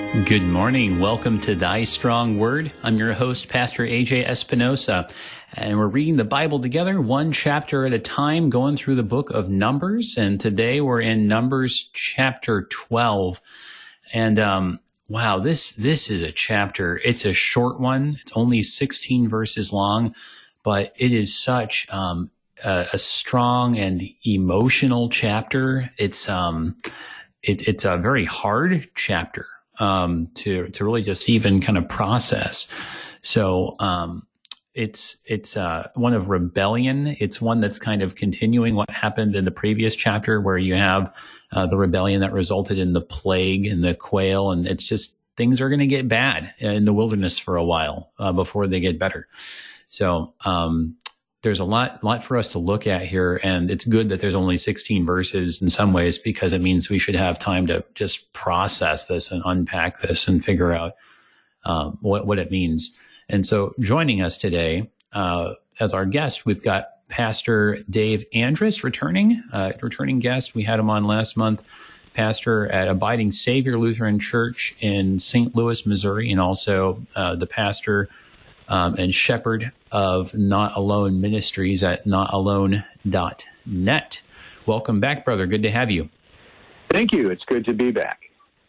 Good morning. Welcome to Thy Strong Word. I'm your host, Pastor AJ Espinosa, and we're reading the Bible together, one chapter at a time, going through the book of Numbers. And today we're in Numbers chapter 12. And wow, this is a chapter. It's a short one. It's only 16 verses long, but it is such a strong and emotional chapter. It's a very hard chapter to really just even kind of process. So it's one of rebellion. It's one that's kind of continuing what happened in the previous chapter, where you have the rebellion that resulted in the plague and the quail, and it's just things are going to get bad in the wilderness for a while before they get better. So there's a lot for us to look at here, and it's good that there's only 16 verses in some ways, because it means we should have time to just process this and unpack this and figure out what it means. And so joining us today as our guest, we've got Pastor Dave Andrus, returning guest. We had him on last month, pastor at Abiding Savior Lutheran Church in St. Louis, Missouri, and also the pastor and shepherd of Not Alone Ministries at notalone.net. Welcome back, brother. Good to have you. Thank you. It's good to be back.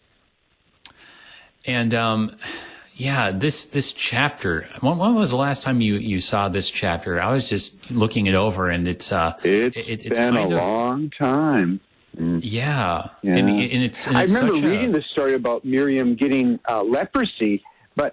And this chapter. When was the last time you saw this chapter? I was just looking it over, and it's been a long time. Yeah. And it's I remember reading the story about Miriam getting leprosy. But,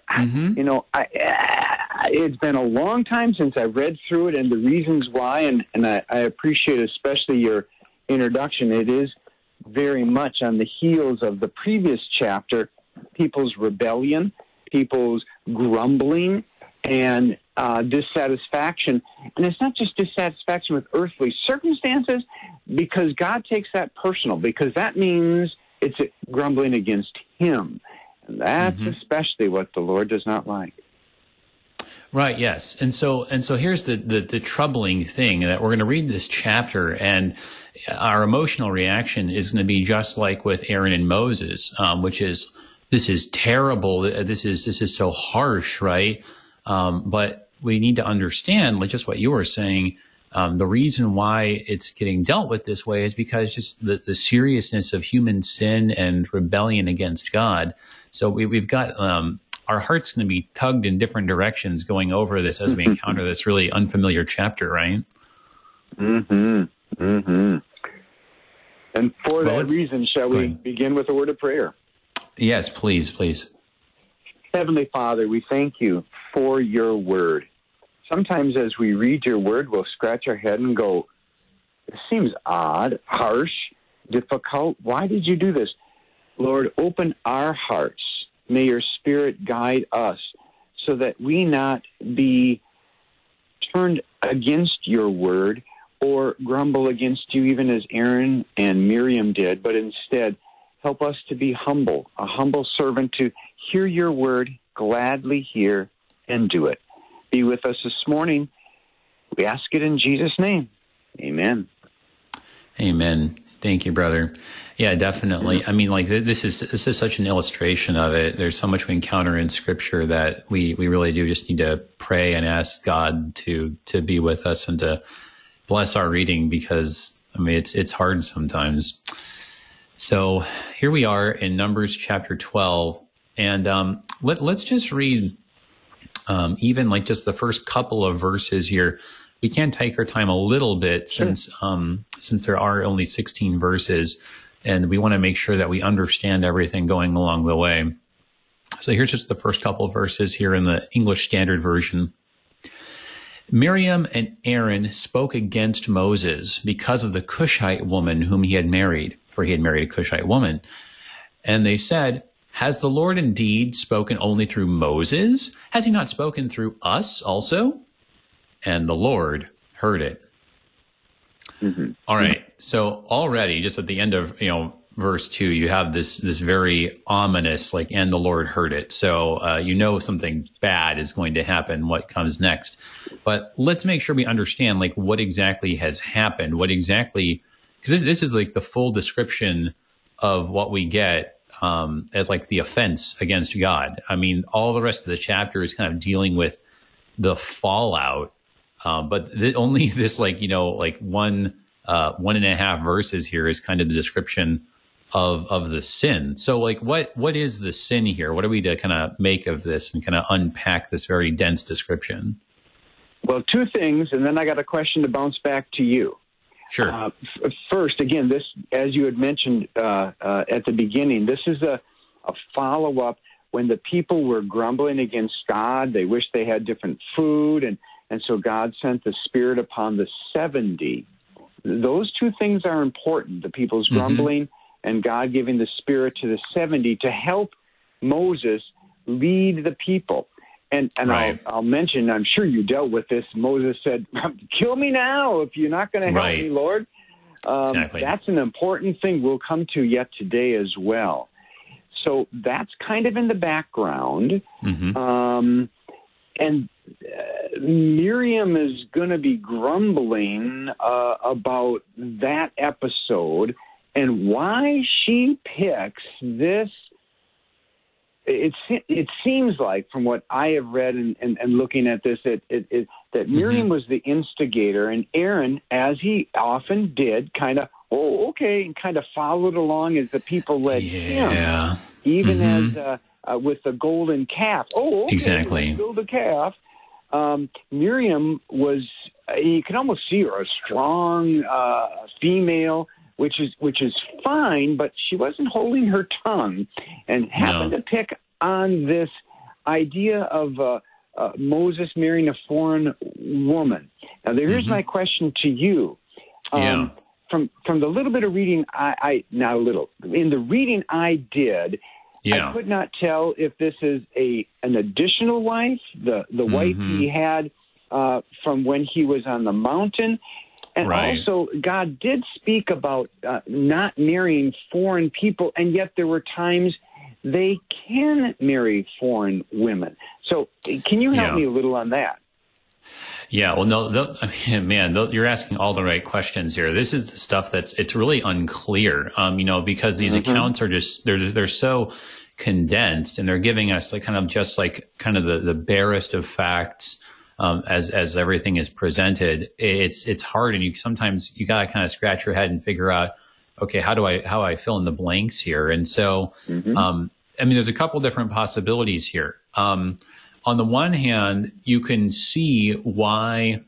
it's been a long time since I've read through it and the reasons why, and I appreciate especially your introduction. It is very much on the heels of the previous chapter, people's rebellion, people's grumbling, and dissatisfaction. And it's not just dissatisfaction with earthly circumstances, because God takes that personal, because that means it's grumbling against Him. And that's especially what the Lord does not like. Right. Yes. And so here's the troubling thing, that we're going to read this chapter, and our emotional reaction is going to be just like with Aaron and Moses, which is, this is terrible. This is so harsh. Right. But we need to understand, like just what you were saying, the reason why it's getting dealt with this way is because just the seriousness of human sin and rebellion against God. So we've got our heart's going to be tugged in different directions going over this as we encounter this really unfamiliar chapter, right? And for that reason, shall we begin with a word of prayer? Yes, please. Heavenly Father, we thank you for your word. Sometimes as we read your word, we'll scratch our head and go, this seems odd, harsh, difficult. Why did you do this? Lord, open our hearts. May your Spirit guide us so that we not be turned against your word or grumble against you, even as Aaron and Miriam did, but instead help us to be humble, a humble servant to hear your word, gladly hear, and do it. Be with us this morning. We ask it in Jesus' name. Amen. Amen. Thank you, brother. Yeah, definitely. I mean, like this is such an illustration of it. There's so much we encounter in Scripture that we really do just need to pray and ask God to be with us and to bless our reading, because I mean it's hard sometimes. So here we are in Numbers chapter 12, and let's just read even like just the first couple of verses here. We can take our time a little bit since there are only 16 verses, and we want to make sure that we understand everything going along the way. So here's just the first couple of verses here in the English Standard Version. Miriam and Aaron spoke against Moses because of the Cushite woman whom he had married, for he had married a Cushite woman. And they said, has the Lord indeed spoken only through Moses? Has he not spoken through us also? And the Lord heard it. All right. So already, just at the end of verse 2, you have this very ominous, like, and the Lord heard it. So something bad is going to happen. What comes next? But let's make sure we understand, like, what exactly has happened. What exactly? Because this is like the full description of what we get as like the offense against God. I mean, all the rest of the chapter is kind of dealing with the fallout, but only this like like 1.5 verses here is kind of the description of the sin. So like what is the sin here? What are we to kind of make of this and kind of unpack this very dense description? Well, two things, and then I got a question to bounce back to you. Sure. First, again, this, as you had mentioned at the beginning, this is a follow-up when the people were grumbling against God. They wished they had different food, and so God sent the Spirit upon the 70. Those two things are important, the people's grumbling and God giving the Spirit to the 70 to help Moses lead the people. And right. I'll mention, I'm sure you dealt with this. Moses said, kill me now if you're not going to help right. me, Lord. Exactly. That's an important thing we'll come to yet today as well. So that's kind of in the background. And Miriam is going to be grumbling about that episode and why she picks this. It seems like, from what I have read and looking at this, that Miriam was the instigator, and Aaron, as he often did, kind of, and kind of followed along as the people led him, even as with the golden calf. Exactly. Let's build a calf. Miriam was, you can almost see her, a strong female, which is fine, but she wasn't holding her tongue and happened to pick on this idea of Moses marrying a foreign woman. Now, here's my question to you. From the little bit of reading in the reading I did, I could not tell if this is an additional wife, the wife he had from when he was on the mountain. And also, God did speak about not marrying foreign people, and yet there were times they can marry foreign women. So can you help me a little on that? Yeah, well, no, man, you're asking all the right questions here. This is the stuff it's really unclear, because these accounts are just, they're so condensed, and they're giving us like kind of the barest of facts. As everything is presented, it's hard, and sometimes you gotta kind of scratch your head and figure out, okay, how I fill in the blanks here? And so, there's a couple different possibilities here. On the one hand, you can see why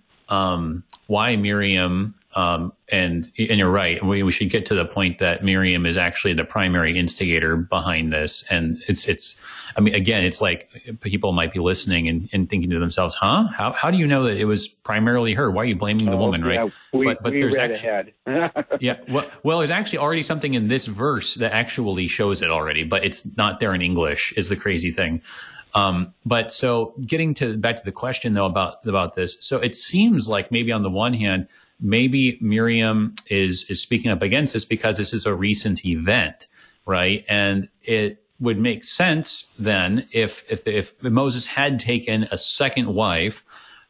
Miriam, and you're right. We should get to the point that Miriam is actually the primary instigator behind this. And it's like people might be listening and thinking to themselves, how do you know that it was primarily her? Why are you blaming the woman? Right. But there's read ahead. Well, there's actually already something in this verse that actually shows it already, but it's not there in English is the crazy thing. But so getting back to the question though about this. So it seems like maybe on the one hand, maybe Miriam is speaking up against this because this is a recent event, right? And it would make sense then if Moses had taken a second wife,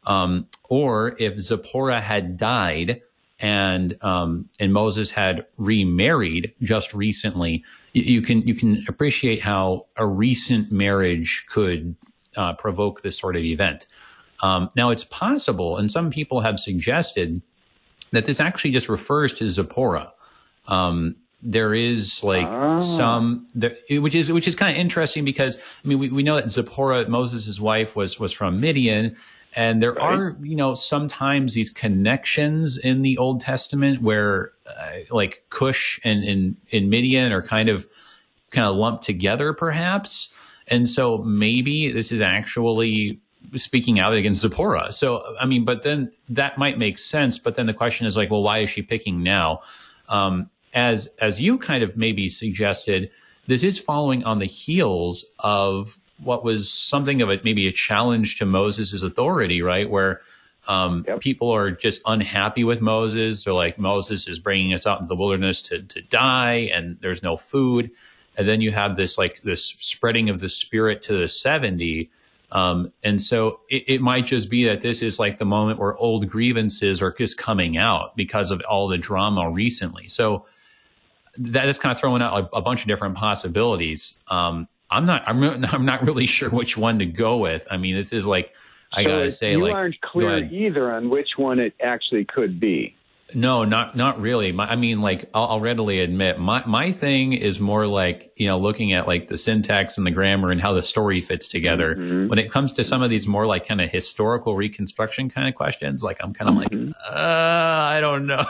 or if Zipporah had died and Moses had remarried just recently, you can appreciate how a recent marriage could provoke this sort of event. Now it's possible, and some people have suggested that this actually just refers to Zipporah. There is like which is kind of interesting because we know that Zipporah, Moses' wife, was from Midian, and there are sometimes these connections in the Old Testament where like Cush and Midian are kind of lumped together, perhaps, and so maybe this is actually speaking out against Zipporah. So, but then that might make sense. But then the question is like, well, why is she picking now? As you kind of maybe suggested, this is following on the heels of what was something of maybe a challenge to Moses' authority, right? Where people are just unhappy with Moses. They're like, Moses is bringing us out into the wilderness to die, and there's no food. And then you have this spreading of the Spirit to the 70. And so it might just be that this is like the moment where old grievances are just coming out because of all the drama recently. So that is kind of throwing out a bunch of different possibilities. I'm not really sure which one to go with. I mean, this is like, I gotta say, you like, aren't clear either on which one it actually could be. No, not really. I mean, like, I'll readily admit, my thing is more like, looking at like the syntax and the grammar and how the story fits together. Mm-hmm. When it comes to some of these more like kind of historical reconstruction kind of questions, like I'm kind of like, I don't know.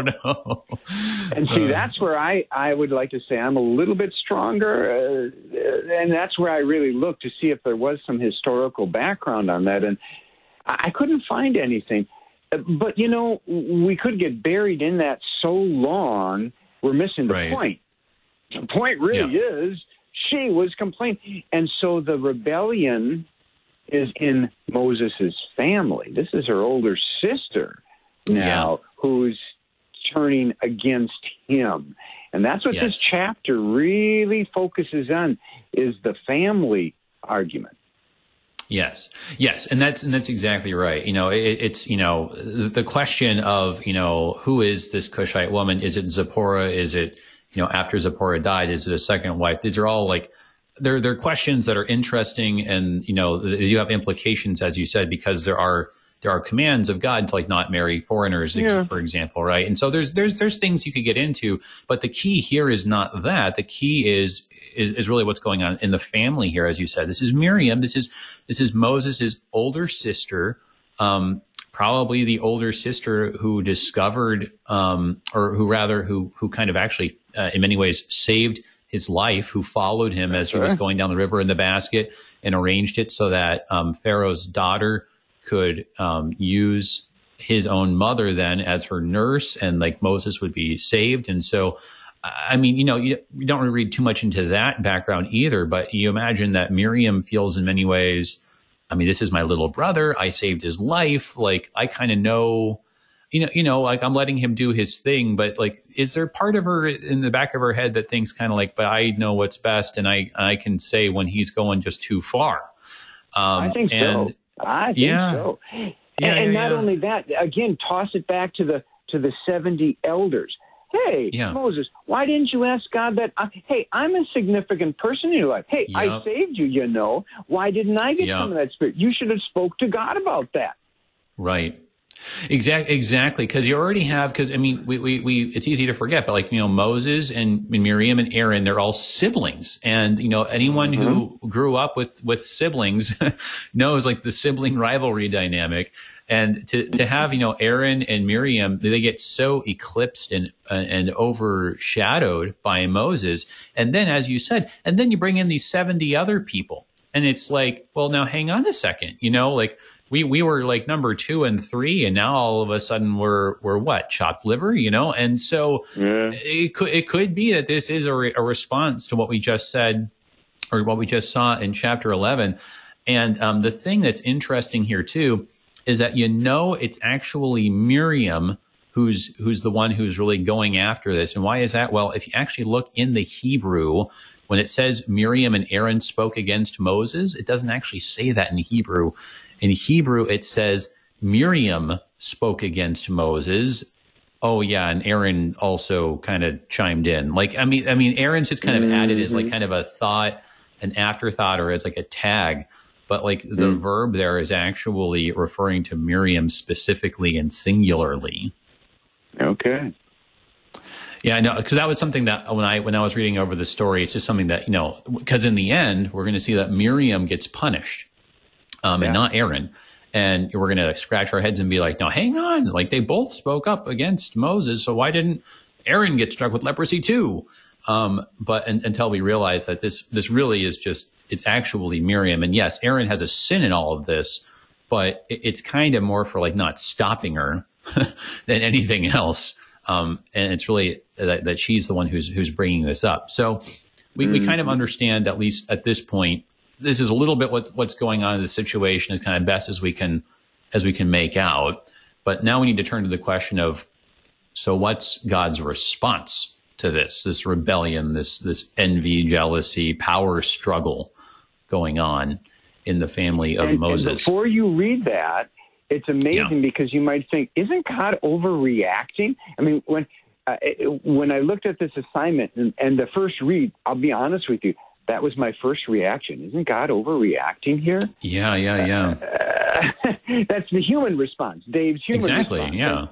And see, that's where I would like to say I'm a little bit stronger. And that's where I really looked to see if there was some historical background on that. And I couldn't find anything. But, we could get buried in that so long, we're missing the point. The point really is she was complaining. And so the rebellion is in Moses' family. This is her older sister now who's turning against him. And that's what this chapter really focuses on, is the family argument. Yes, and that's exactly right. It's the question of who is this Cushite woman? Is it Zipporah? Is it after Zipporah died? Is it a second wife? These are all like they're questions that are interesting, and they do have implications, as you said, because there are commands of God to like not marry foreigners, for example, right? And so there's things you could get into, but the key here is not that. The key is really what's going on in the family here, as you said. This is Miriam. This is Moses' older sister, probably the older sister who discovered, who kind of actually, in many ways, saved his life, who followed him as he was going down the river in the basket and arranged it so that Pharaoh's daughter could use his own mother then as her nurse, and like Moses would be saved. And so, I mean, you don't want to read too much into that background either, but you imagine that Miriam feels in many ways, I mean, this is my little brother. I saved his life. Like, I kind of know, like I'm letting him do his thing, but like, is there part of her in the back of her head that thinks kind of like, but I know what's best, and I can say when he's going just too far. I think so. And not only that, again, toss it back to the 70 elders. Hey, Moses, why didn't you ask God that? Hey, I'm a significant person in your life. Hey, I saved you, Why didn't I get some of that spirit? You should have spoke to God about that. Right. Exactly. Because you already have, because I mean, we it's easy to forget, but like, Moses and Miriam and Aaron, they're all siblings. And, anyone who grew up with siblings knows like the sibling rivalry dynamic. And to have, Aaron and Miriam, they get so eclipsed and overshadowed by Moses. And then, as you said, and then you bring in these 70 other people. And it's like, well, now hang on a second, like we were like number 2 and 3, and now all of a sudden we're what, chopped liver, And so it could be that this is a response to what we just said, or what we just saw in chapter 11. And the thing that's interesting here too is that it's actually Miriam who's the one who's really going after this. And why is that? Well, if you actually look in the Hebrew, when it says Miriam and Aaron spoke against Moses, it doesn't actually say that in Hebrew. In Hebrew, it says Miriam spoke against Moses. Oh yeah, and Aaron also kind of chimed in. Like, I mean, Aaron's just kind of added as like kind of a thought, an afterthought, or as like a tag. But like the verb there is actually referring to Miriam specifically and singularly. Okay. Yeah, I know, because that was something that when I was reading over the story, it's just something that, because in the end, we're going to see that Miriam gets punished and not Aaron. And we're going to scratch our heads and be like, no, hang on. Like, they both spoke up against Moses, so why didn't Aaron get struck with leprosy too? But until we realize that this really is just, it's actually Miriam. And yes, Aaron has a sin in all of this, but it's kind of more for like not stopping her than anything else. And it's really that she's the one who's bringing this up. So we kind of understand, at least at this point, this is a little bit what's going on in the situation, as kind of best as we can make out. But now we need to turn to the question of, so what's God's response to this rebellion, this envy, jealousy, power struggle going on in the family of Moses? And before you read that, it's amazing because you might think, isn't God overreacting? I mean, when when I looked at this assignment and the first read, I'll be honest with you, that was my first reaction. Isn't God overreacting here? Yeah. That's the human response, Dave's human exactly, response. Yeah.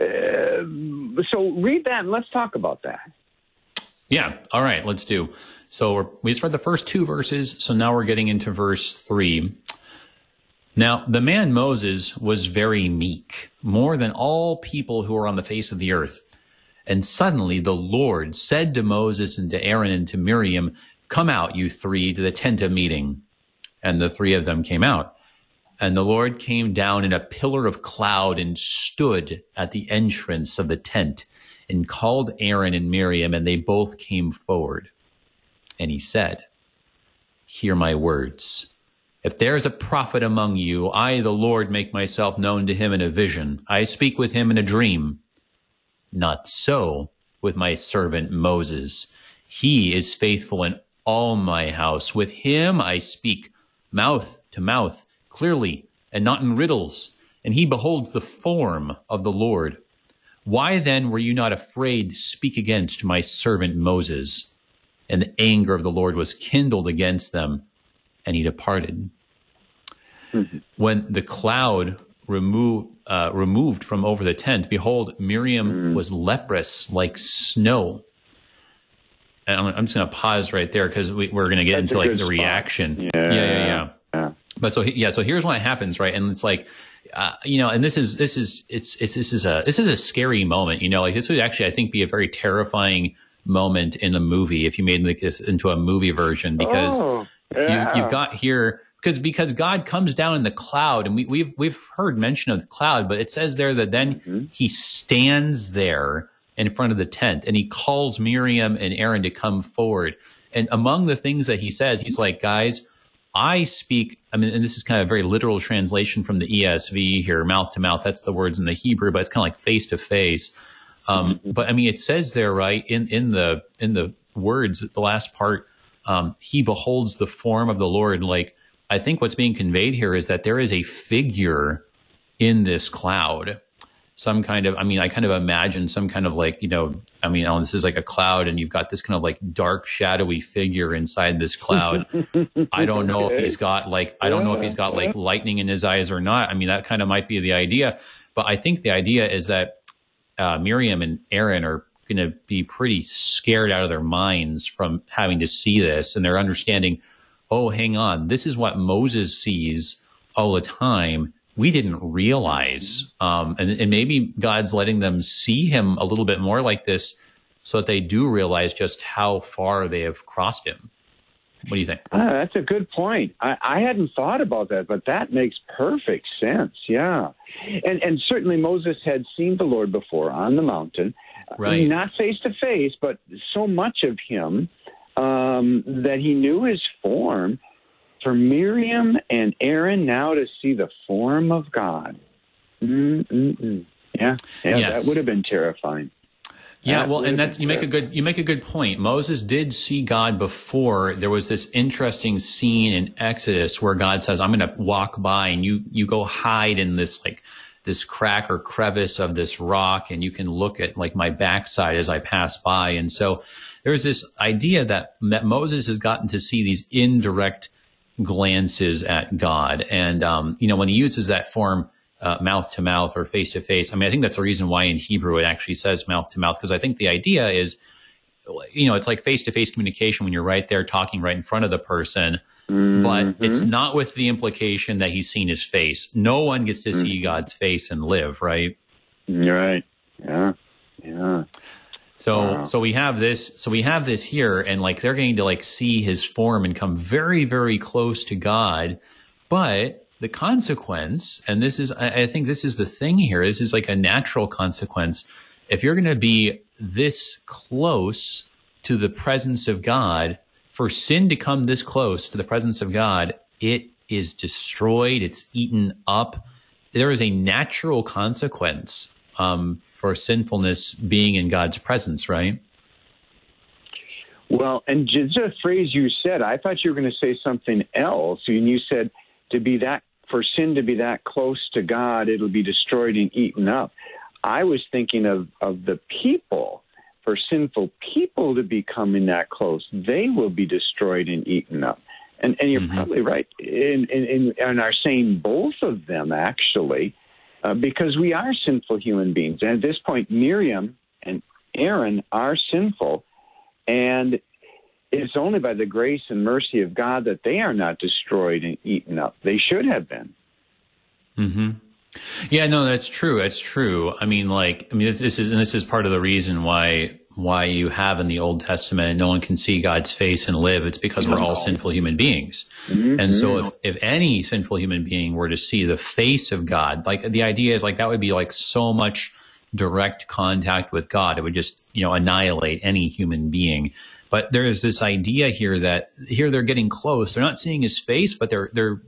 So read that and let's talk about that. Yeah. All right, let's do. So we just read the first 2 verses. So now we're getting into verse 3. Now, the man Moses was very meek, more than all people who are on the face of the earth. And suddenly the Lord said to Moses and to Aaron and to Miriam, "Come out, you 3, to the tent of meeting." And the 3 of them came out. And the Lord came down in a pillar of cloud and stood at the entrance of the tent and called Aaron and Miriam, and they both came forward. And he said, "Hear my words. If there is a prophet among you, I, the Lord, make myself known to him in a vision. I speak with him in a dream. Not so with my servant Moses. He is faithful in all my house. With him I speak mouth to mouth, clearly, and not in riddles. And he beholds the form of the Lord. Why then were you not afraid to speak against my servant Moses?" And the anger of the Lord was kindled against them, and he departed. Mm-hmm. When the cloud removed from over the tent, behold, Miriam was leprous like snow. And I'm just going to pause right there because we're going to get into like the reaction. Yeah. But so here's what happens, right? And it's like, and this is a scary moment. Like this would actually, I think, be a very terrifying moment in a movie if you made like this into a movie version, because you've got here because God comes down in the cloud, and we've heard mention of the cloud, but it says there that then he stands there in front of the tent and he calls Miriam and Aaron to come forward. And among the things that he says, he's like, "Guys, I speak," and this is kind of a very literal translation from the ESV here, mouth to mouth. That's the words in the Hebrew, but it's kind of like face to face. But it says there, right, in the words, the last part, he beholds the form of the Lord. Like, I think what's being conveyed here is that there is a figure in this cloud. Some kind of, I kind of imagine some kind of like, this is like a cloud and you've got this kind of like dark, shadowy figure inside this cloud. I don't know if he's got like lightning in his eyes or not. That kind of might be the idea. But I think the idea is that Miriam and Aaron are going to be pretty scared out of their minds from having to see this. And they're understanding, oh, hang on, this is what Moses sees all the time. We didn't realize. And maybe God's letting them see him a little bit more like this so that they do realize just how far they have crossed him. What do you think? That's a good point. I hadn't thought about that, but that makes perfect sense. Yeah. And certainly Moses had seen the Lord before on the mountain, right? Not face to face, but so much of him that he knew his form. For Miriam and Aaron now to see the form of God. Yeah, yes. That would have been terrifying. Yeah, well, and that's you make a good point. Moses did see God before. There was this interesting scene in Exodus where God says, "I'm going to walk by, and you go hide in this crack or crevice of this rock, and you can look at like my backside as I pass by." And so there's this idea that Moses has gotten to see these indirect glances at God. And, when he uses that form, mouth to mouth or face to face, I think that's the reason why in Hebrew it actually says mouth to mouth, because I think the idea is, it's like face to face communication when you're right there talking right in front of the person, but it's not with the implication that he's seen his face. No one gets to see God's face and live, right? You're right. Yeah. So we have this here, and like they're going to like see his form and come very, very close to God. But the consequence, and I think this is the thing here, this is like a natural consequence. If you're going to be this close to the presence of God, for sin to come this close to the presence of God, it is destroyed, it's eaten up. There is a natural consequence for sinfulness being in God's presence, right? Well, and just a phrase you said, I thought you were going to say something else. And you said for sin to be that close to God, it'll be destroyed and eaten up. I was thinking of the people. For sinful people to be coming that close, they will be destroyed and eaten up. And you're probably right in our saying both of them, actually, because we are sinful human beings. And at this point, Miriam and Aaron are sinful, and it's only by the grace and mercy of God that they are not destroyed and eaten up. They should have been. Mm-hmm. Yeah, no, that's true. That's true. This is part of the reason why you have in the Old Testament, no one can see God's face and live. It's because we're all sinful human beings. Mm-hmm. And so if any sinful human being were to see the face of God, like the idea is like that would be like so much direct contact with God. It would just, annihilate any human being. But there is this idea here that they're getting close. They're not seeing his face, but they're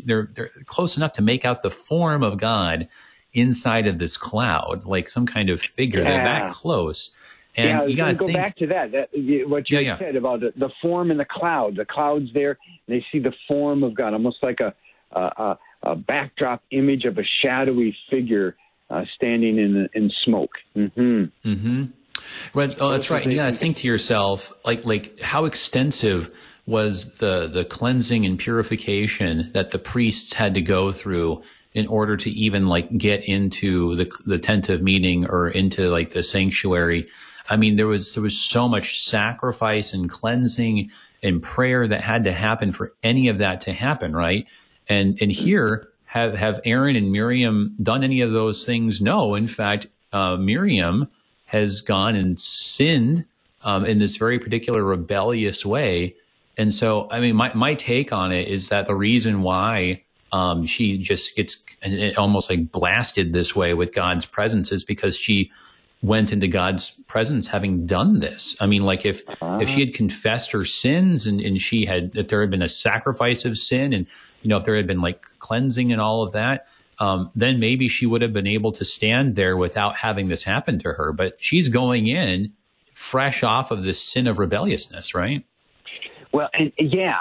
close enough to make out the form of God inside of this cloud, like some kind of figure. They're that close. And you got to go back to that what you said about the form in the cloud. The cloud's there, and they see the form of God, almost like a backdrop image of a shadowy figure standing in smoke. Mm-hmm. Mm-hmm. Well, that's right. And you got to think to yourself, like how extensive was the cleansing and purification that the priests had to go through in order to even like get into the tent of meeting or into like the sanctuary. I mean, there was so much sacrifice and cleansing and prayer that had to happen for any of that to happen, right? And here, have Aaron and Miriam done any of those things? No. In fact, Miriam has gone and sinned in this very particular rebellious way. And so, I mean, my take on it is that the reason why she just gets almost like blasted this way with God's presence is because she went into God's presence having done this. I mean, like if she had confessed her sins and if there had been a sacrifice of sin and, if there had been like cleansing and all of that, then maybe she would have been able to stand there without having this happen to her. But she's going in fresh off of this sin of rebelliousness, right? Well, and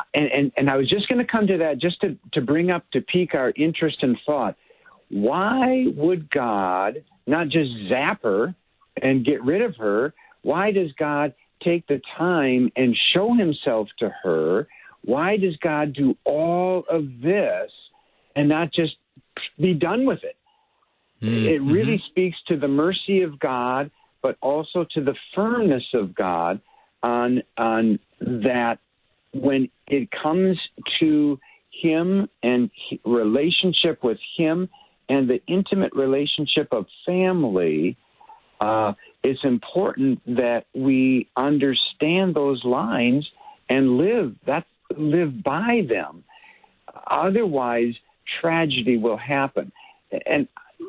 I was just going to come to that just to bring up, to pique our interest and thought. Why would God not just zap her and get rid of her? Why does God take the time and show himself to her? Why does God do all of this and not just be done with it? Mm-hmm. It really speaks to the mercy of God, but also to the firmness of God on that when it comes to him and relationship with him and the intimate relationship of family, it's important that we understand those lines and live by them. Otherwise, tragedy will happen. And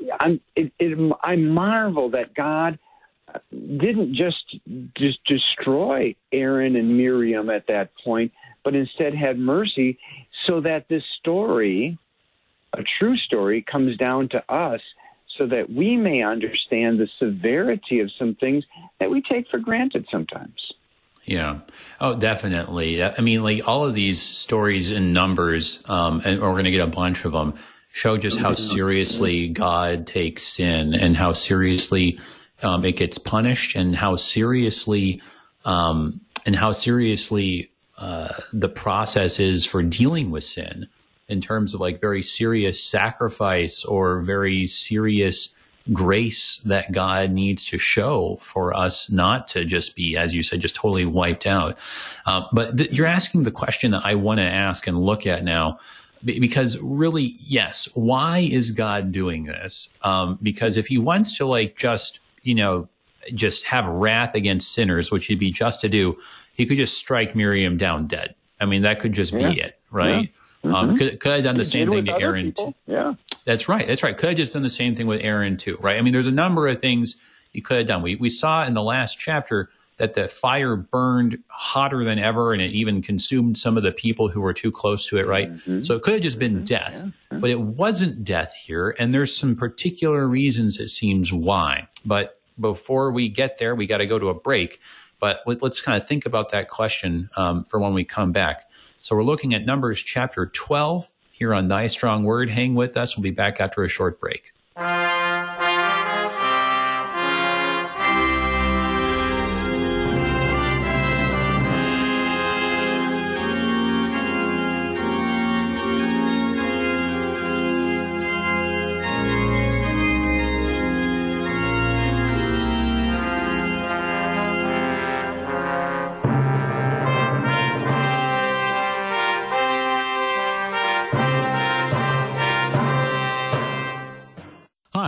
I marvel that God didn't just destroy Aaron and Miriam at that point, but instead had mercy so that this story, a true story, comes down to us so that we may understand the severity of some things that we take for granted sometimes. Yeah. Oh, definitely. I mean, like all of these stories in Numbers, and we're going to get a bunch of them, show just how seriously God takes sin and how seriously it gets punished, and how seriously the process is for dealing with sin in terms of like very serious sacrifice or very serious grace that God needs to show for us not to just be, as you said, just totally wiped out. But you're asking the question that I want to ask and look at now, because really, yes, why is God doing this? Because if he wants to like just have wrath against sinners, which he'd be just to do, he could just strike Miriam down dead. I mean, that could just be it, right? Yeah. Mm-hmm. Could I have done the same thing to Aaron too? Yeah, that's right. Could have just done the same thing with Aaron too, right? I mean, there's a number of things you could have done. We saw in the last chapter that the fire burned hotter than ever, and it even consumed some of the people who were too close to it, right? Mm-hmm. So it could have just been death, but it wasn't death here, and there's some particular reasons, it seems, why. But before we get there, we got to go to a break. But let's kind of think about that question for when we come back. So we're looking at Numbers chapter 12 here on Thy Strong Word. Hang with us. We'll be back after a short break.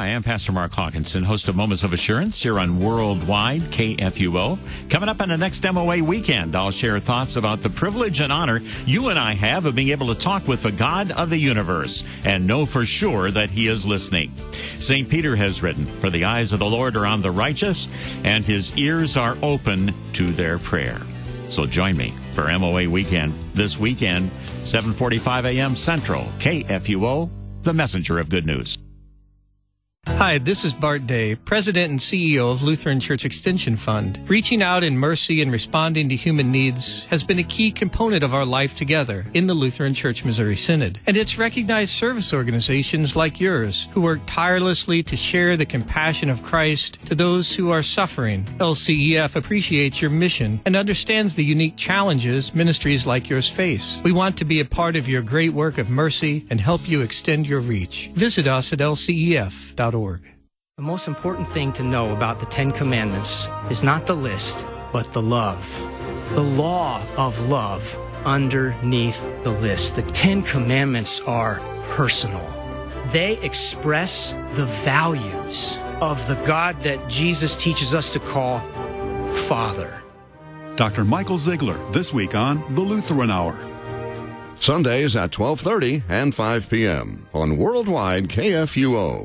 Hi, I'm Pastor Mark Hawkinson, host of Moments of Assurance here on Worldwide KFUO. Coming up on the next MOA weekend, I'll share thoughts about the privilege and honor you and I have of being able to talk with the God of the universe and know for sure that He is listening. St. Peter has written, "For the eyes of the Lord are on the righteous, and His ears are open to their prayer." So join me for MOA weekend this weekend, 7:45 a.m. Central, KFUO, the messenger of good news. Hi, this is Bart Day, President and CEO of Lutheran Church Extension Fund. Reaching out in mercy and responding to human needs has been a key component of our life together in the Lutheran Church Missouri Synod. And it's recognized service organizations like yours who work tirelessly to share the compassion of Christ to those who are suffering. LCEF appreciates your mission and understands the unique challenges ministries like yours face. We want to be a part of your great work of mercy and help you extend your reach. Visit us at lcef.org. The most important thing to know about the Ten Commandments is not the list, but the love. The law of love underneath the list. The Ten Commandments are personal. They express the values of the God that Jesus teaches us to call Father. Dr. Michael Ziegler, this week on The Lutheran Hour. Sundays at 12:30 and 5 p.m. on Worldwide KFUO.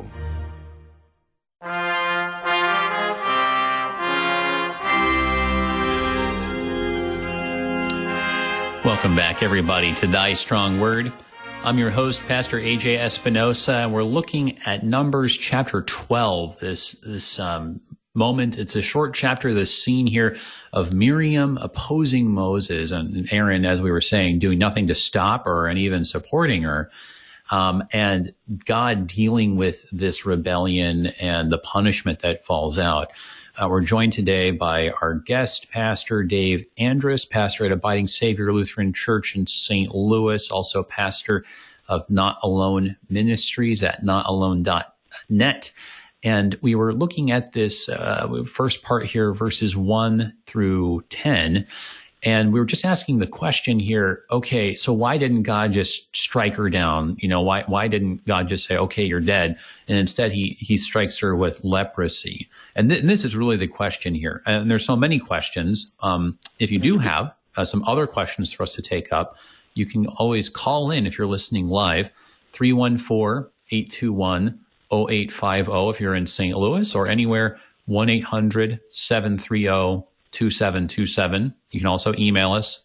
Welcome back, everybody, to Thy Strong Word. I'm your host, Pastor A.J. Espinosa, and we're looking at Numbers chapter 12. This moment, it's a short chapter, this scene here of Miriam opposing Moses and Aaron, as we were saying, doing nothing to stop her and even supporting her. And God dealing with this rebellion and the punishment that falls out. We're joined today by our guest, Pastor Dave Andrus, pastor at Abiding Savior Lutheran Church in St. Louis, also pastor of Not Alone Ministries at notalone.net. And we were looking at this first part here, verses 1 through 10. And we were just asking the question here, okay, so why didn't God just strike her down? You know, why didn't God just say, okay, you're dead? And instead he strikes her with leprosy. And this is really the question here. And there's so many questions. If you do have some other questions for us to take up, you can always call in if you're listening live, 314-821-0850 if you're in St. Louis, or anywhere, 1-800-730-2727. You can also email us,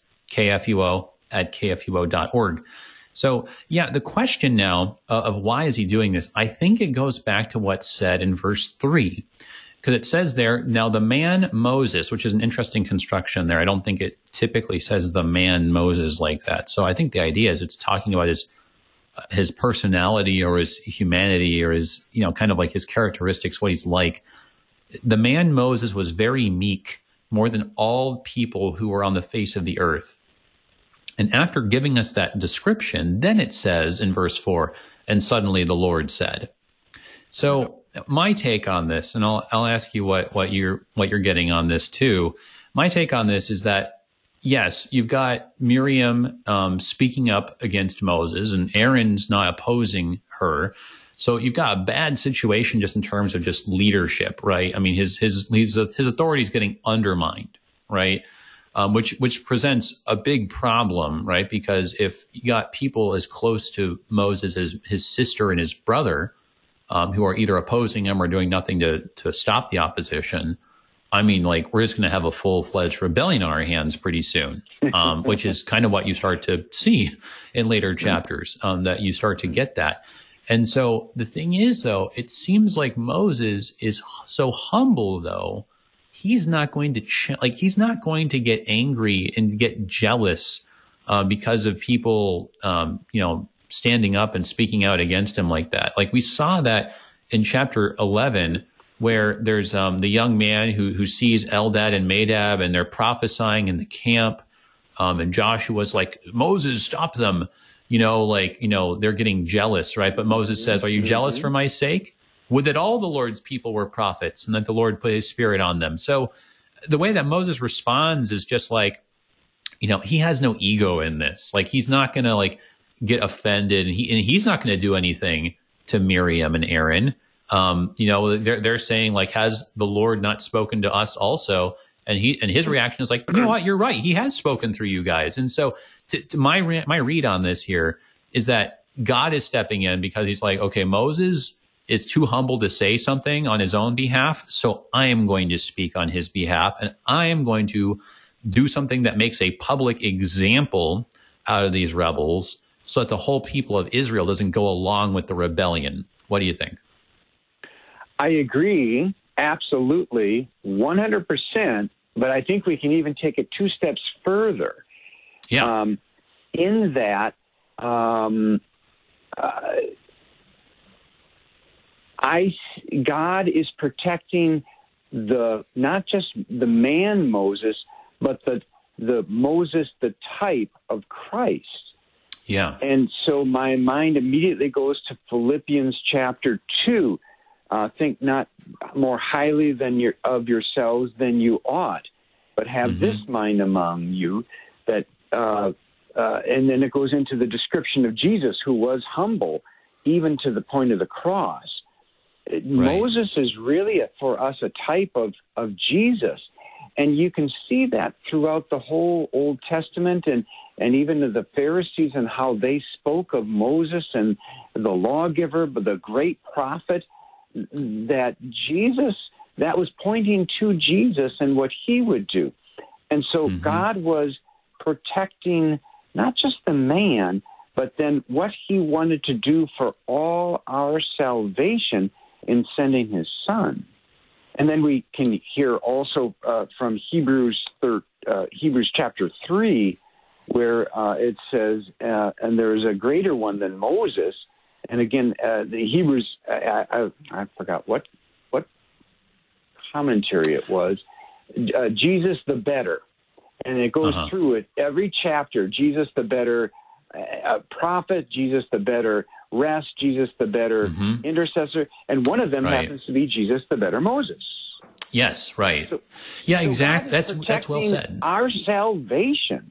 kfuo@kfuo.org. So, yeah, the question now of why is he doing this, I think it goes back to what's said in verse 3, because it says there, now the man Moses, which is an interesting construction there. I don't think it typically says the man Moses like that. So I think the idea is it's talking about his personality or his humanity or his, you know, kind of like his characteristics, what he's like. The man Moses was very meek, more than all people who were on the face of the earth. And after giving us that description, then it says in verse 4, and suddenly the Lord said. So my take on this, and I'll ask you what you're getting on this too. My take on this is that, yes, you've got Miriam speaking up against Moses, and Aaron's not opposing her. So you've got a bad situation just in terms of just leadership, right? I mean, his authority is getting undermined, right? Which presents a big problem, right? Because if you got people as close to Moses as his sister and his brother, who are either opposing him or doing nothing to stop the opposition, I mean, like, we're just going to have a full-fledged rebellion on our hands pretty soon, which is kind of what you start to see in later chapters, that you start to get that. And so the thing is, though, it seems like Moses is so humble, though, he's not going to he's not going to get angry and get jealous because of people, standing up and speaking out against him like that. Like we saw that in chapter 11, where there's the young man who sees Eldad and Medad, and they're prophesying in the camp, and Joshua's like, Moses, stop them. They're getting jealous, right? But Moses says, are you jealous for my sake? Would that all the Lord's people were prophets and that the Lord put his spirit on them. So the way that Moses responds is just like, he has no ego in this. Like, he's not going to get offended, and he's not going to do anything to Miriam and Aaron. They're saying, like, has the Lord not spoken to us also? And his reaction is like, you know what, you're right. He has spoken through you guys. And so to my read on this here is that God is stepping in because he's like, okay, Moses is too humble to say something on his own behalf. So I am going to speak on his behalf, and I am going to do something that makes a public example out of these rebels so that the whole people of Israel doesn't go along with the rebellion. What do you think? I agree, absolutely, 100%, but I think we can even take it two steps further. Yeah. In that, God is protecting not just the man Moses, but the Moses, the type of Christ. Yeah. And so my mind immediately goes to Philippians chapter 2. Think not more highly of yourselves than you ought, but have this mind among you that, and then it goes into the description of Jesus, who was humble even to the point of the cross. Right. Moses is really, for us, a type of Jesus. And you can see that throughout the whole Old Testament and even the Pharisees and how they spoke of Moses and the lawgiver, but the great prophet, that Jesus, that was pointing to Jesus and what he would do. And so God was protecting not just the man, but then what he wanted to do for all our salvation in sending his son. And then we can hear also from Hebrews chapter 3, where it says, and there is a greater one than Moses. And again, the Hebrews, I forgot what commentary it was, Jesus the better. And it goes through it every chapter, Jesus the better prophet, Jesus the better rest, Jesus the better intercessor, and one of them happens to be Jesus the better Moses. Yes, right. So exactly. That's well said. Our salvation,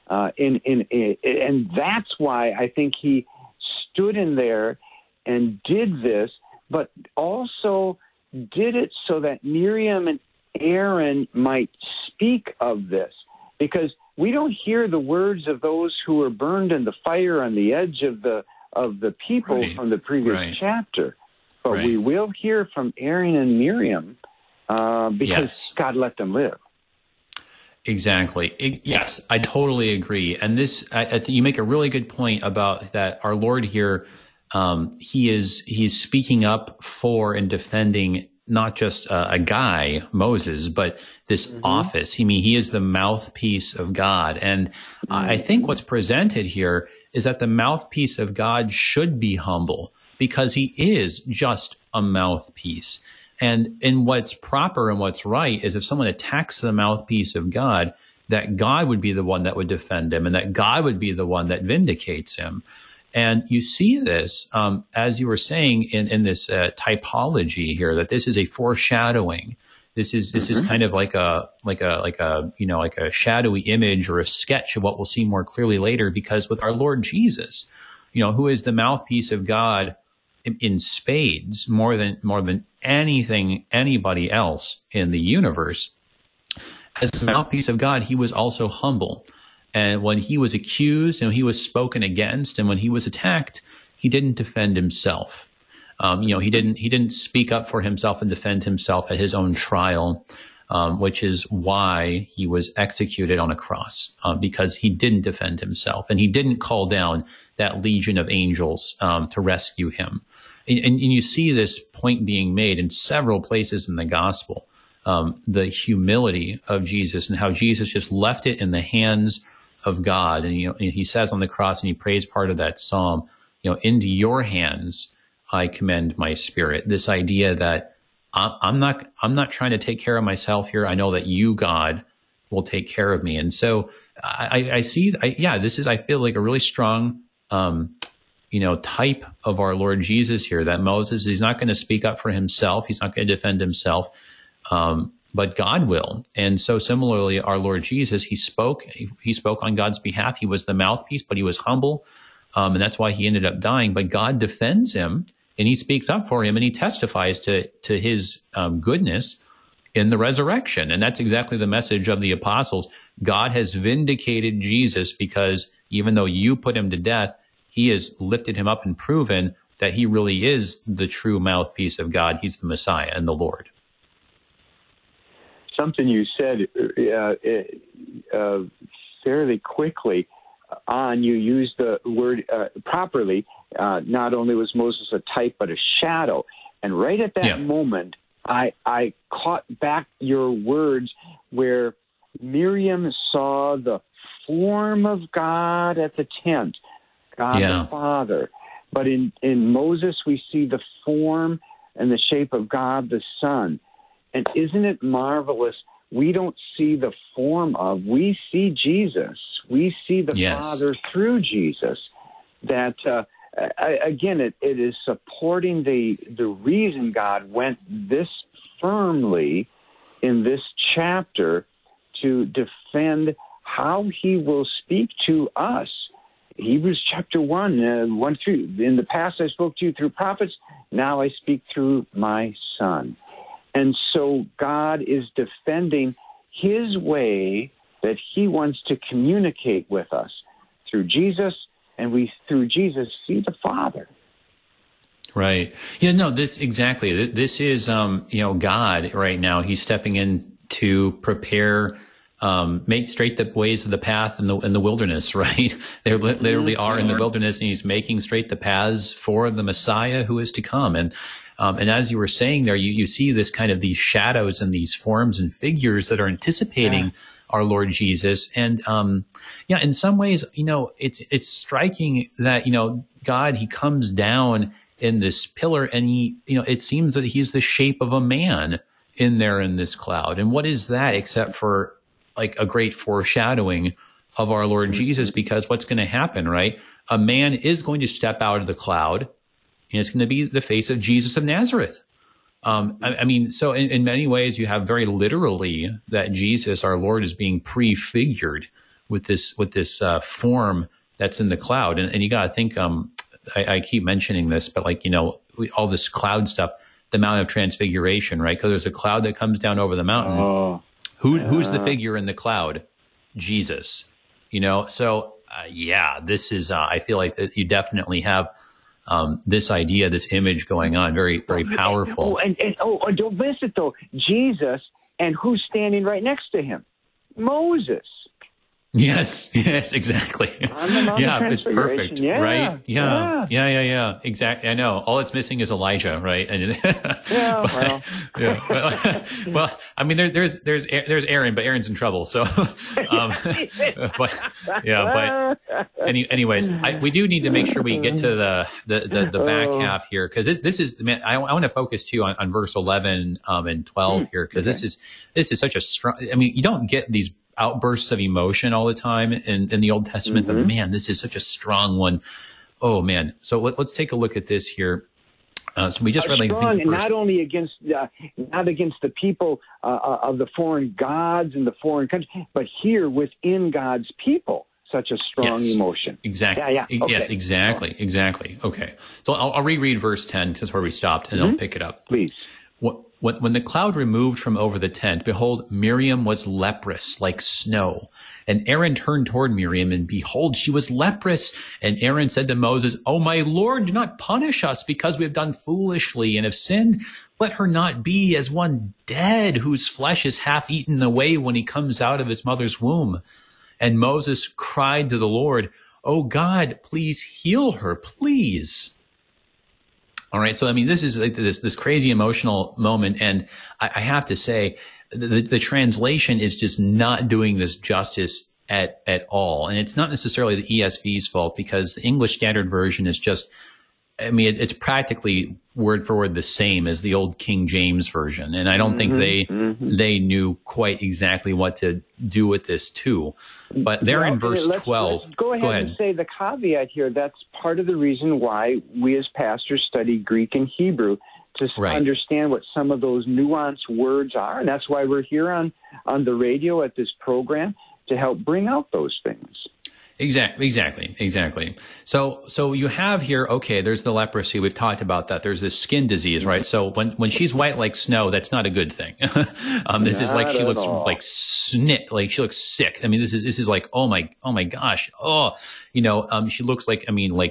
and that's why I think he stood in there and did this, but also did it so that Miriam and Aaron might speak of this, because we don't hear the words of those who were burned in the fire on the edge of the people from the previous chapter, but we will hear from Aaron and Miriam because God let them live. Exactly. Yes, I totally agree. And this, I think you make a really good point about that. Our Lord here, he's speaking up for and defending not just a guy, Moses, but this office. He is the mouthpiece of God. And I think what's presented here is that the mouthpiece of God should be humble because he is just a mouthpiece. And what's proper and what's right is if someone attacks the mouthpiece of God, that God would be the one that would defend him and that God would be the one that vindicates him. And you see this, as you were saying, in this typology here, that this is a foreshadowing. This is kind of like a shadowy image or a sketch of what we'll see more clearly later. Because with our Lord Jesus, who is the mouthpiece of God in spades, more than anything anybody else in the universe, as the mouthpiece of God, he was also humble. And when he was accused and he was spoken against and when he was attacked, he didn't defend himself. He didn't speak up for himself and defend himself at his own trial, which is why he was executed on a cross, because he didn't defend himself and he didn't call down that legion of angels to rescue him. And you see this point being made in several places in the gospel, the humility of Jesus and how Jesus just left it in the hands of God. And, he says on the cross, and he prays part of that psalm, into your hands I commend my spirit. This idea that I'm not trying to take care of myself here. I know that you, God, will take care of me. And so I feel like a really strong, type of our Lord Jesus here, that Moses, he's not going to speak up for himself. He's not going to defend himself. But God will. And so similarly, our Lord Jesus, he spoke on God's behalf. He was the mouthpiece, but he was humble. And that's why he ended up dying. But God defends him and he speaks up for him, and he testifies to his goodness in the resurrection. And that's exactly the message of the apostles. God has vindicated Jesus because even though you put him to death, he has lifted him up and proven that he really is the true mouthpiece of God. He's the Messiah and the Lord. Something you said fairly quickly on, you used the word properly. Not only was Moses a type, but a shadow. And right at that moment, I caught back your words where Miriam saw the form of God at the tent, God the Father. But in Moses, we see the form and the shape of God the Son. And isn't it marvelous? We don't see the form of, we see Jesus. We see the Father through Jesus. That, again, it is supporting the reason God went this firmly in this chapter to defend how he will speak to us. Hebrews chapter 1 through, in the past I spoke to you through prophets, now I speak through my Son. And so God is defending his way that he wants to communicate with us through Jesus, and we, through Jesus, see the Father. Right. Yeah, no, this exactly. This is, God right now. He's stepping in to prepare, make straight the ways of the path in the wilderness, right? They literally are in the wilderness, and he's making straight the paths for the Messiah who is to come. And as you were saying there, you see this kind of these shadows and these forms and figures that are anticipating our Lord Jesus. And, in some ways, it's striking that, God, he comes down in this pillar, and he, it seems that he's the shape of a man in there in this cloud. And what is that except for like a great foreshadowing of our Lord Jesus? Because what's going to happen, right? A man is going to step out of the cloud, and it's going to be the face of Jesus of Nazareth. So in many ways, you have very literally that Jesus, our Lord, is being prefigured with this form that's in the cloud. And you got to think, I keep mentioning this, but all this cloud stuff, the Mount of Transfiguration, right? Because there's a cloud that comes down over the mountain. Who's the figure in the cloud? Jesus. So this is, I feel like that you definitely have this idea, this image going on, very, very powerful. And don't miss it though. Jesus, and who's standing right next to him? Moses. Yes, exactly. It's perfect, right? Yeah, exactly. I know. All it's missing is Elijah, right? And there's Aaron, but Aaron's in trouble. So, anyways, we do need to make sure we get to the back half here, because this is, man, I want to focus too on verse 11 and 12 here, because this is such a strong. I mean, you don't get these outbursts of emotion all the time in the Old Testament, but man, this is such a strong one. Oh man. So let's take a look at this here. So we just read strong, and not only against the people of the foreign gods and the foreign countries, but here within God's people, such a strong emotion. Exactly. Okay. Yes, exactly. Okay. So I'll reread verse 10 because that's where we stopped, and I'll pick it up. Please. When the cloud removed from over the tent, behold, Miriam was leprous like snow. And Aaron turned toward Miriam, and behold, she was leprous. And Aaron said to Moses, "O my Lord, do not punish us because we have done foolishly and have sinned. Let her not be as one dead, whose flesh is half eaten away when he comes out of his mother's womb." And Moses cried to the Lord, "O God, please heal her, please." All right. So, I mean, this is like this crazy emotional moment. And I have to say the translation is just not doing this justice at all. And it's not necessarily the ESV's fault, because the English Standard Version is just, I mean, it's practically word for word the same as the old King James Version. And I don't think they knew quite exactly what to do with this too. But there in verse 12. Let's go ahead and say the caveat here. That's part of the reason why we as pastors study Greek and Hebrew, to understand what some of those nuanced words are. And that's why we're here on the radio at this program, to help bring out those things. Exactly. So you have here, okay, there's the leprosy. We've talked about that. There's this skin disease, right? So when she's white like snow, that's not a good thing. This is like, she looks like like she looks sick. I mean, this is like, oh my gosh. Oh, she looks like,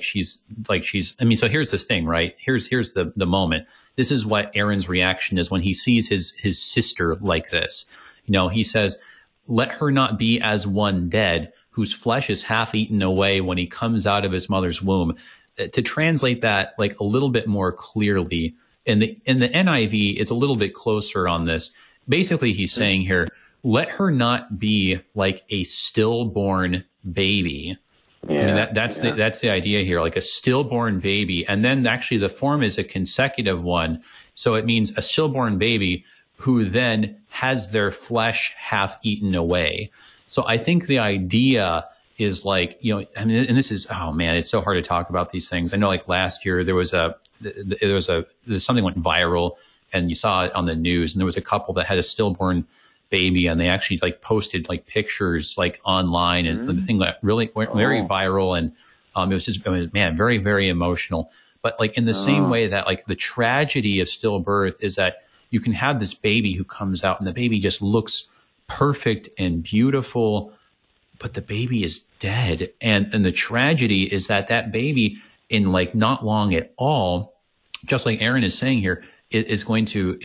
so here's this thing, right? Here's the moment. This is what Aaron's reaction is when he sees his sister like this. He says, let her not be as one dead, whose flesh is half eaten away when he comes out of his mother's womb. To translate that like a little bit more clearly, in the NIV, it's a little bit closer on this. Basically, he's saying here, let her not be like a stillborn baby. Yeah, I mean, that's the idea here, like a stillborn baby. And then actually the form is a consecutive one. So it means a stillborn baby who then has their flesh half eaten away. So I think the idea is like, and this is, oh man, it's so hard to talk about these things. I know like last year there's something went viral and you saw it on the news, and there was a couple that had a stillborn baby, and they actually like posted like pictures like online, and the thing that really went very viral, and very, very emotional. But like in the same way that like the tragedy of stillbirth is that you can have this baby who comes out and the baby just looks perfect and beautiful, but the baby is dead. And the tragedy is that baby in like not long at all, just like Aaron is saying here, is going to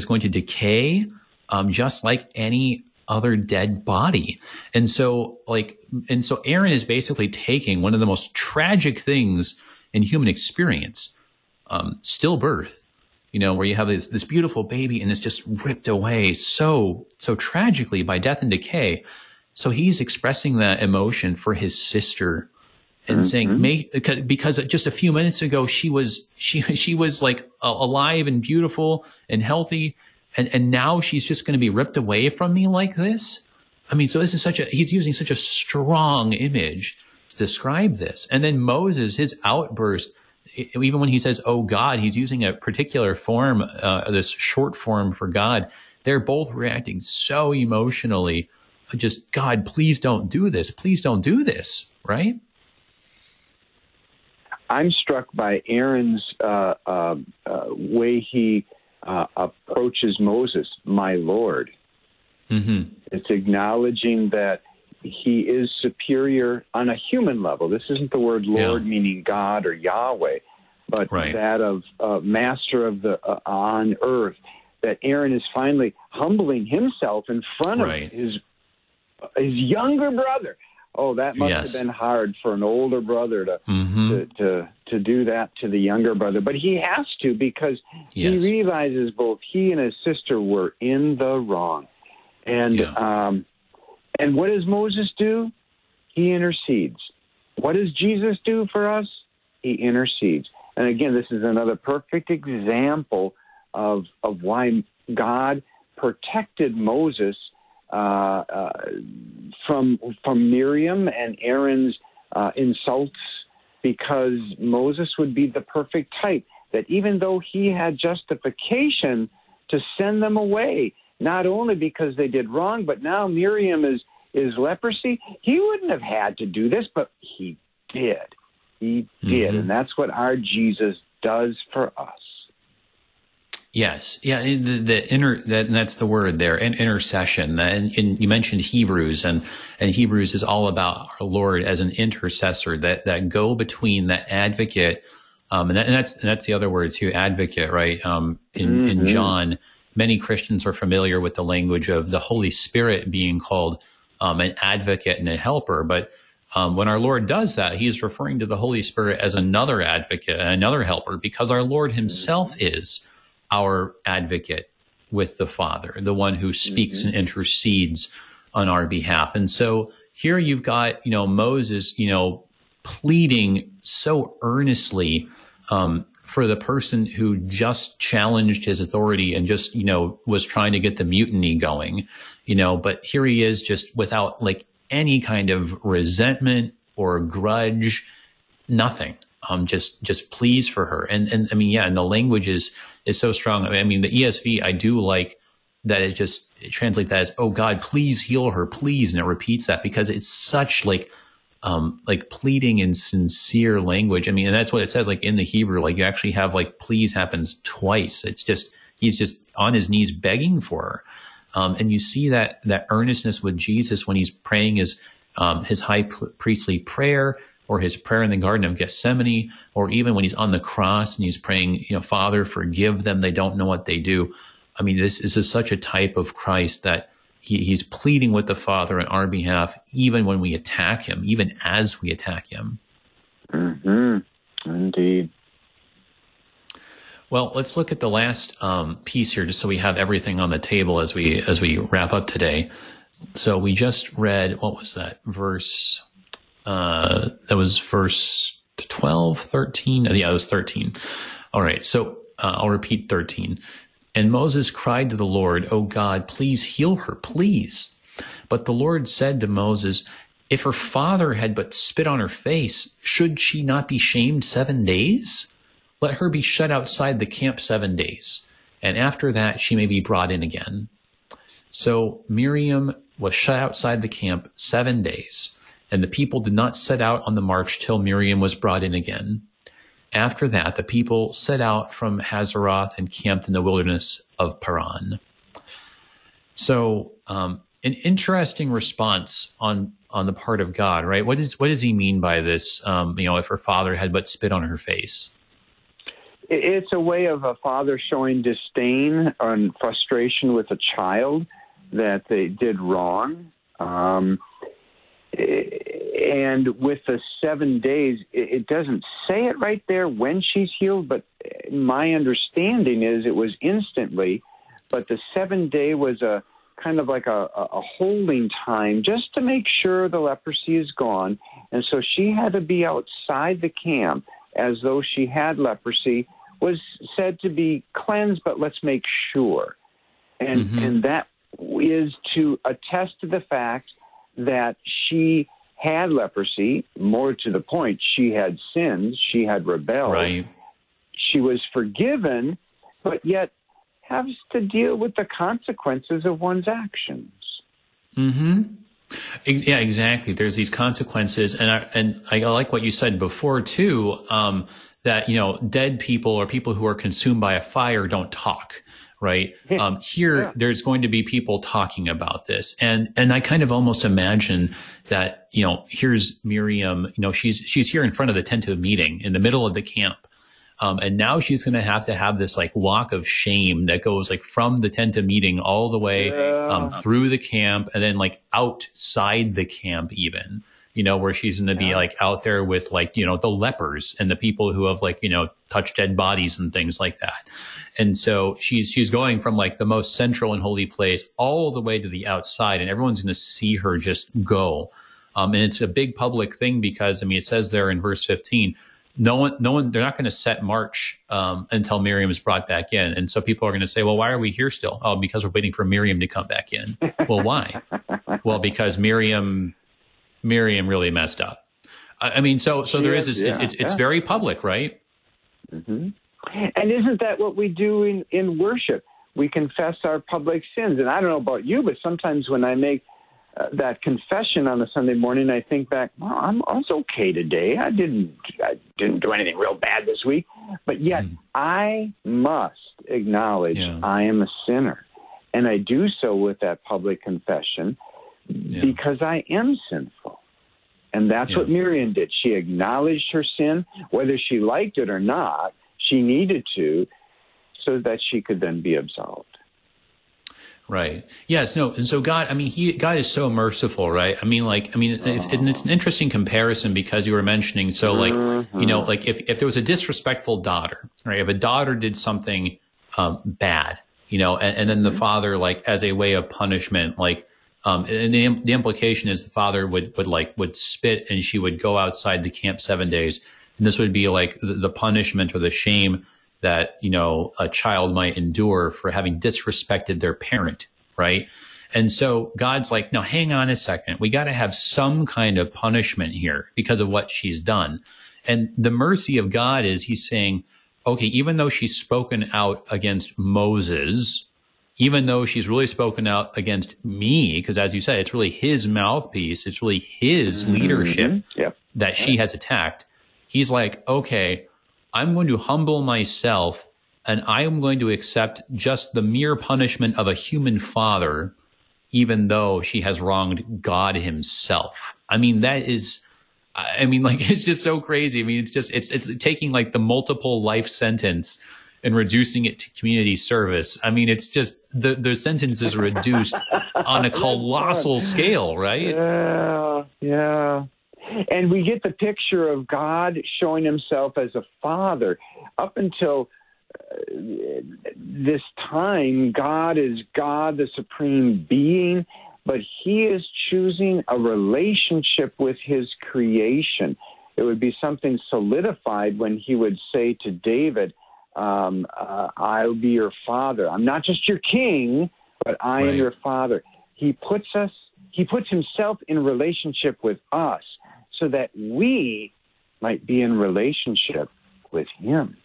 decay, just like any other dead body. And so Aaron is basically taking one of the most tragic things in human experience, stillbirth, where you have this beautiful baby and it's just ripped away so tragically by death and decay. So he's expressing that emotion for his sister and saying, because just a few minutes ago, she was like alive and beautiful and healthy. And now she's just going to be ripped away from me like this. I mean, so this is he's using such a strong image to describe this. And then Moses, his outburst, even when he says, oh God, he's using a particular form, this short form for God. They're both reacting so emotionally. Just, God, please don't do this. Please don't do this. Right? I'm struck by Aaron's way he approaches Moses, my Lord. It's acknowledging that he is superior on a human level. This isn't the word Lord meaning God or Yahweh, but that of master of the on earth. That Aaron is finally humbling himself in front of his younger brother. Oh, that must have been hard for an older brother to do that to the younger brother. But he has to, because he realizes both he and his sister were in the wrong. And what does Moses do? He intercedes. What does Jesus do for us? He intercedes. And again, this is another perfect example of why God protected Moses from Miriam and Aaron's insults, because Moses would be the perfect type, that even though he had justification to send them away, not only because they did wrong, but now Miriam is leprosy, he wouldn't have had to do this, but he did. He did, and that's what our Jesus does for us. Yes, yeah, that's the word there, intercession. And you mentioned Hebrews, and Hebrews is all about our Lord as an intercessor, that go between, the advocate, and that's the other word too, advocate, right? In John, many Christians are familiar with the language of the Holy Spirit being called an advocate and a helper, but when our Lord does that, he's referring to the Holy Spirit as another advocate and another helper, because our Lord himself is our advocate with the Father, the one who speaks and intercedes on our behalf. And so here you've got, Moses, pleading so earnestly for the person who just challenged his authority and just, was trying to get the mutiny going, but here he is just without like any kind of resentment or grudge, nothing. Just pleas for her. And I mean, and the language is so strong. I mean, the ESV, I do like that it translates that as, oh God, please heal her, please. And it repeats that because it's such like pleading and sincere language. I mean, and that's what it says, like in the Hebrew, like you actually have like please happens twice. It's just, he's just on his knees begging for her. And you see that earnestness with Jesus when he's praying his high priestly prayer, or his prayer in the Garden of Gethsemane, or even when he's on the cross and he's praying, Father, forgive them, they don't know what they do. I mean, this is such a type of Christ that he's pleading with the Father on our behalf, even when we attack him, even as we attack him. Mm-hmm. Indeed. Well, let's look at the last piece here, just so we have everything on the table as we wrap up today. So we just read, what was that verse? That was verse 12, 13. Yeah, it was 13. All right. So I'll repeat 13. And Moses cried to the Lord, "O God, please heal her, please." But the Lord said to Moses, "If her father had but spit on her face, should she not be shamed 7 days? Let her be shut outside the camp 7 days, and after that she may be brought in again." So Miriam was shut outside the camp 7 days. And the people did not set out on the march till Miriam was brought in again. After that, the people set out from Hazeroth and camped in the wilderness of Paran. So, an interesting response on the part of God, right? What does he mean by this? If her father had but spit on her face. It's a way of a father showing disdain and frustration with a child that they did wrong. And with the 7 days, it doesn't say it right there when she's healed, but my understanding is it was instantly. But the 7 day was a kind of like a holding time just to make sure the leprosy is gone. And so she had to be outside the camp as though she had leprosy, was said to be cleansed, but let's make sure. And that is to attest to the fact that she had leprosy. More to the point, she had sinned, she had rebelled. Right. She was forgiven, but yet has to deal with the consequences of one's actions. Mm-hmm. Yeah, exactly. There's these consequences, and I like what you said before too. That dead people or people who are consumed by a fire don't talk. Right. There's going to be people talking about this. And I kind of almost imagine that, here's Miriam, she's here in front of the tent of meeting in the middle of the camp. And now she's going to have this like walk of shame that goes like from the tent of meeting all the way through the camp and then like outside the camp even. Where she's going to be like out there with like, the lepers and the people who have like, touched dead bodies and things like that. And so she's going from like the most central and holy place all the way to the outside, and everyone's going to see her just go. And it's a big public thing because, it says there in verse 15, no one, they're not going to set march until Miriam is brought back in. And so people are going to say, well, why are we here still? Oh, because we're waiting for Miriam to come back in. Well, why? Well, because Miriam really messed up. So there is this, it's very public, right? Mm-hmm. And isn't that what we do in worship? We confess our public sins. And I don't know about you, but sometimes when I make that confession on a Sunday morning, I think back, well, I was okay today. I didn't do anything real bad this week. But yet I must acknowledge I am a sinner. And I do so with that public confession because I am sinful. And that's what Miriam did. She acknowledged her sin, whether she liked it or not. She needed to, so that she could then be absolved. Right. Yes. No. And so God, God is so merciful, right? And it's an interesting comparison because you were mentioning, so like, if there was a disrespectful daughter, right? If a daughter did something bad, and then the father, like as a way of punishment, like, and the implication is the father would spit and she would go outside the camp 7 days. And this would be like the punishment or the shame that, a child might endure for having disrespected their parent, right? And so God's like, no, hang on a second. We got to have some kind of punishment here because of what she's done. And the mercy of God is he's saying, okay, even though she's spoken out against Moses, even though she's really spoken out against me, because as you said, it's really his mouthpiece, it's really his leadership that she has attacked. He's like, okay, I'm going to humble myself and I'm going to accept just the mere punishment of a human father, even though she has wronged God himself. I mean, like, it's just so crazy. I mean, it's taking like the multiple life sentence and reducing it to community service. I mean, it's just the sentence is reduced on a colossal scale, right? Yeah. And we get the picture of God showing himself as a father. Up until this time, God is God, the supreme being, but he is choosing a relationship with his creation. It would be something solidified when he would say to David, I'll be your father. I'm not just your king, but I am your father. He puts himself in relationship with us so that we might be in relationship with him.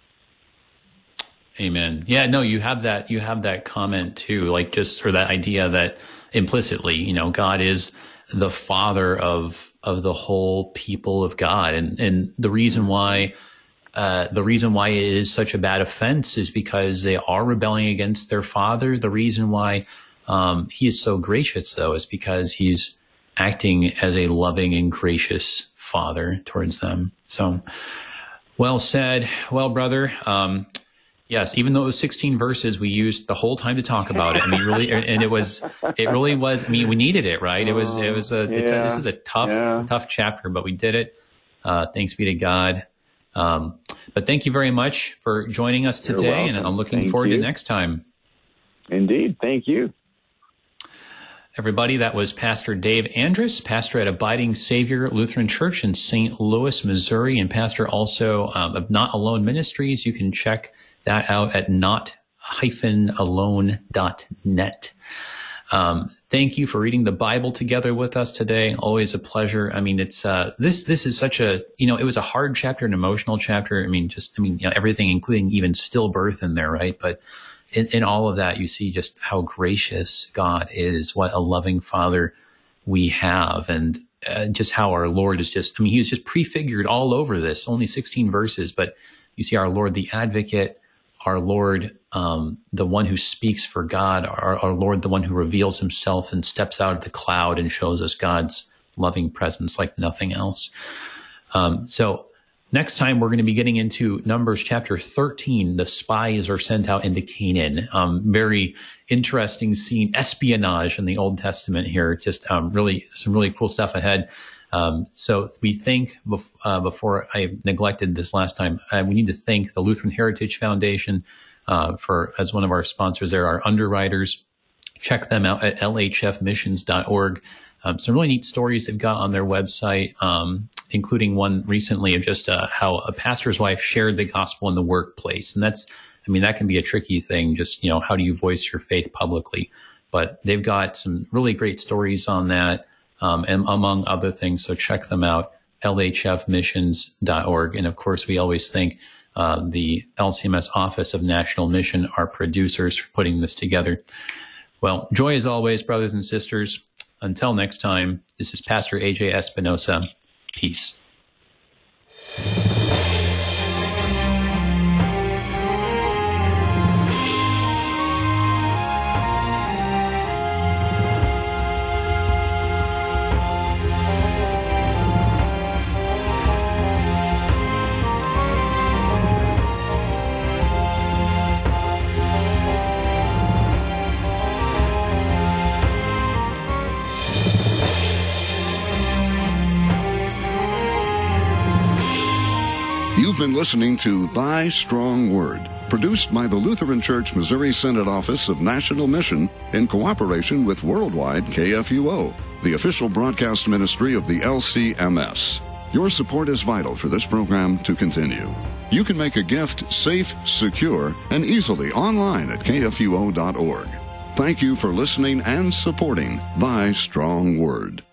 Amen. Yeah, no, you have that comment too, like just for that idea that implicitly, God is the father of the whole people of God. And the reason why it is such a bad offense is because they are rebelling against their father. The reason why he is so gracious, though, is because he's acting as a loving and gracious father towards them. So, well said. Well, brother, yes, even though it was 16 verses, we used the whole time to talk about it. I mean, really, and it really was, I mean, we needed it, right? This is a tough chapter, but we did it. Thanks be to God. But thank you very much for joining us today, and I'm looking forward to next time. Indeed. Thank you. Everybody, that was Pastor Dave Andrus, pastor at Abiding Savior Lutheran Church in St. Louis, Missouri, and pastor also of Not Alone Ministries. You can check that out at not-alone.net. Thank you for reading the Bible together with us today. Always a pleasure. I mean, it's this is such a, it was a hard chapter, an emotional chapter. I mean, everything, including even stillbirth in there, right? But in all of that, you see just how gracious God is, what a loving Father we have, and just how our Lord is he's just prefigured all over this, only 16 verses, but you see our Lord, the advocate, our Lord, the one who speaks for God, our Lord, the one who reveals himself and steps out of the cloud and shows us God's loving presence like nothing else. So next time, we're going to be getting into Numbers chapter 13. The spies are sent out into Canaan. Very interesting scene, espionage in the Old Testament here. Just really some really cool stuff ahead. So we think, before I neglected this last time, we need to thank the Lutheran Heritage Foundation as one of our sponsors. They're our underwriters. Check them out at lhfmissions.org. Some really neat stories they've got on their website, including one recently of just how a pastor's wife shared the gospel in the workplace. And that can be a tricky thing, just, how do you voice your faith publicly? But they've got some really great stories on that, and among other things. So check them out, lhfmissions.org. And of course, we always thank the LCMS Office of National Mission, our producers, for putting this together. Well, joy as always, brothers and sisters. Until next time, this is Pastor AJ Espinosa. Peace. You've been listening to Thy Strong Word, produced by the Lutheran Church Missouri Synod Office of National Mission in cooperation with Worldwide KFUO, the official broadcast ministry of the LCMS. Your support is vital for this program to continue. You can make a gift safe, secure, and easily online at kfuo.org. Thank you for listening and supporting Thy Strong Word.